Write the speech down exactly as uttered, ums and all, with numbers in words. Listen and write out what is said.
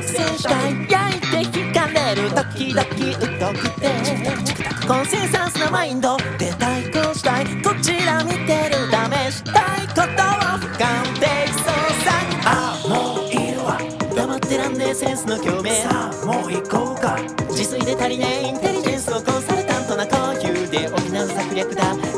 成したい焼いて惹かれる時々疎くてコンセンサスなマインドで対抗したいこちら見てる試したいことを俯瞰的操作ああもういいわ黙ってらんねえセンスの共鳴さあもう行こうか自炊で足りねえインテリジェンスをコンサルタントな交流で補う策略だ